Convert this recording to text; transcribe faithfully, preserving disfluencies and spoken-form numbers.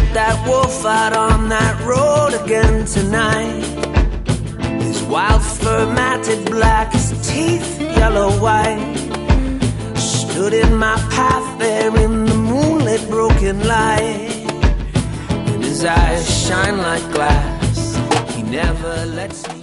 that wolf out on that road again tonight. His wild fur matted black, his teeth yellow white. Stood in my path there in the moonlit broken light, and his eyes shine like glass. He never lets me